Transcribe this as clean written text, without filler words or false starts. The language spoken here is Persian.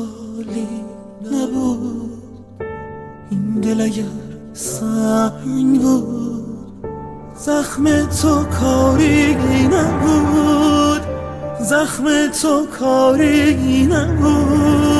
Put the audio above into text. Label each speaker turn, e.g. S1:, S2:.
S1: خالی نبود، این دل اگر سنگ بود، زخم تو کاری نبود، زخم تو کاری نبود.